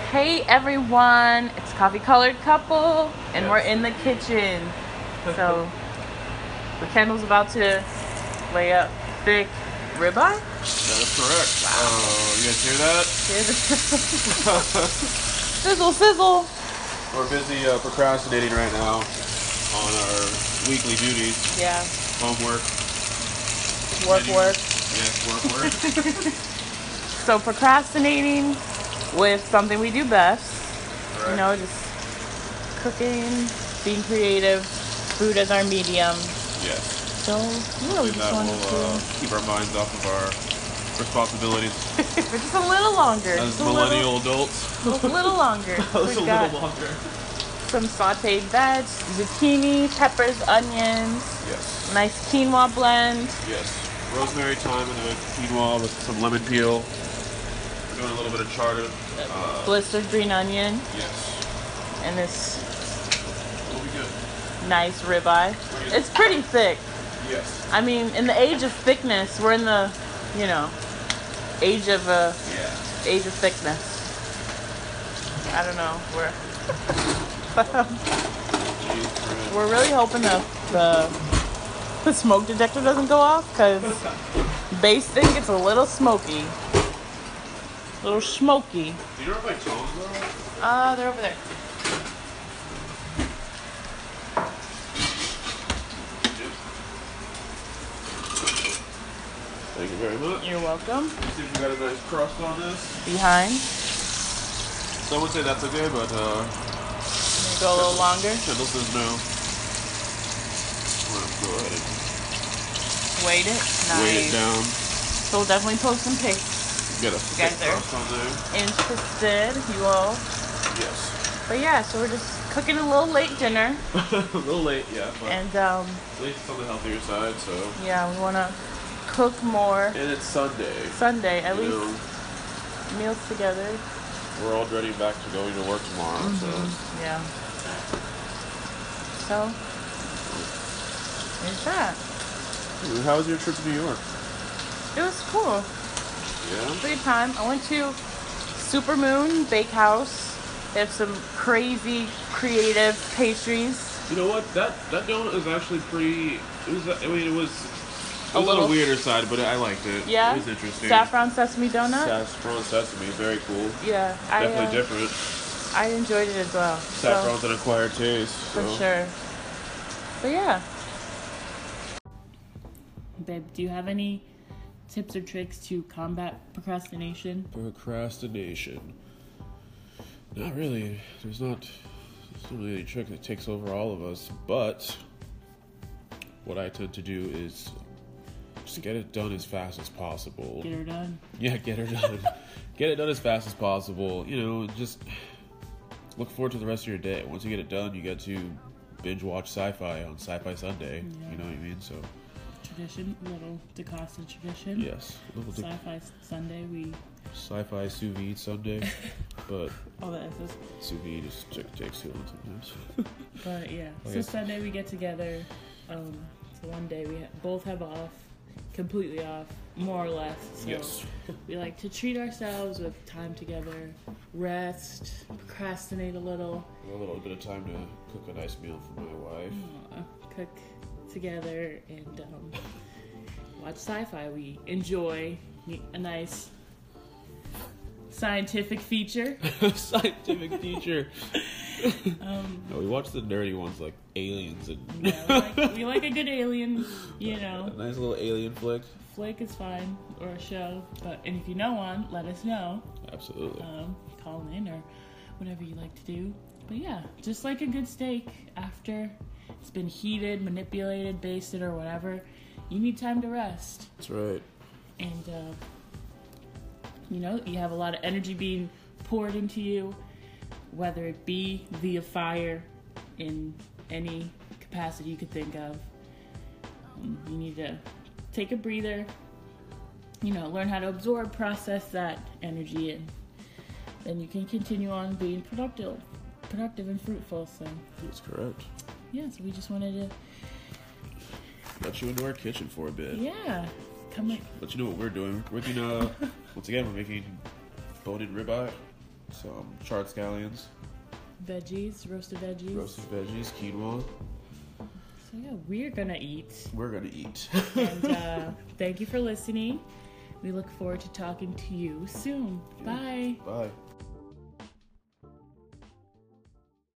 Hey everyone, it's Coffee Colored Couple, and Yes. we're in the kitchen. So, the Kendall's about to lay up thick ribeye. That is correct. You guys hear that? Here's the sizzle, sizzle. We're busy procrastinating right now on our weekly duties. Yeah, Homework. work. Yes, work. So, procrastinating with something we do best. Correct. You know, just cooking, being creative, food as our medium. Yes. So, yeah, we Hopefully just that wanted will to... keep our minds off of our responsibilities For just a little longer. as Just millennial adults. a little longer. We've got longer. some sauteed veg, zucchini, peppers, onions, Yes. nice quinoa blend. Yes. Rosemary, thyme, and the quinoa with some lemon peel. We're doing a little bit of charred. Blistered green onion, Yes. and this It'll be good. nice ribeye. It's pretty thick. Yes. I mean, in the age of thickness, we're in the, age of thickness. I don't know. We're really hoping the smoke detector doesn't go off, because Base think it's a little smoky. A little smoky. Do you know where my tones are? They're over there. Thank you very much. You're welcome. See if we got a nice crust on this. Behind. Some would say that's okay, but Maybe go a little longer. Kendall says no. I'm gonna go ahead and Weight it. Nice. weight it down. So we'll definitely post some pics. Get a guys thick are crust on there. Interested, you all. Yes. But yeah, so we're just cooking a little late dinner. A little late, yeah. But And at least it's on the healthier side, so. yeah, we want to cook more. And it's Sunday. Sunday, at You least know, meals together. we're already back to going to work tomorrow, so. Yeah. So, there's that. How was your trip to New York? It was cool. Yeah. Good time. I went to Supermoon Bakehouse. They have some crazy creative pastries. You know what? That donut is actually pretty. It was A on little- the weirder side, but I liked it. Yeah? It was interesting. Saffron sesame donut. Saffron sesame, very cool. Yeah, Definitely different. I enjoyed it as well. Saffron's an acquired taste. For So. sure. But yeah. Babe, do you have any tips or tricks to combat procrastination? Procrastination. Not really. There's not really any trick that takes over all of us, but what I tend to do is just get it done as fast as possible. Get her done. Yeah, get her done. Get it done as fast as possible. Just look forward to the rest of your day. Once you get it done, you get to binge watch sci-fi on Sci-Fi Sunday. Yeah. You know what I mean? So, Tradition, little DeCosta tradition. yes. Sci-fi Sunday, we... Sci-fi sous vide Sunday. But All the S's. sous vide just takes too long sometimes. But yeah, so Okay. Sunday we get together. So one day we both have off, completely off, more or less. So Yes. we like to treat ourselves with time together, rest, procrastinate a little, A little bit of time to cook a nice meal for my wife. cook together, and watch sci-fi. We enjoy a nice scientific feature. Scientific teacher. No, we watch the nerdy ones like Aliens and Yeah, we like a good alien, a nice little alien flick. flick is fine, or a show. And if you know one, let us know. Absolutely. Call in or whatever you like to do. But yeah, just like a good steak, after it's been heated, manipulated, basted, or whatever, you need time to rest. That's right. And you have a lot of energy being poured into you, whether it be via fire in any capacity you could think of. You need to take a breather, learn how to absorb, process that energy, and then you can continue on being productive and fruitful. So That's correct. yeah, so we just wanted Let you into our kitchen for a bit. to, yeah, come in. Let you know what we're doing. We're making, once again, we're making bone-in ribeye. some charred scallions, Veggies, roasted veggies. quinoa. So yeah, we're gonna eat. We're gonna eat. And thank you for listening. We look forward to talking to you soon. Bye. Bye.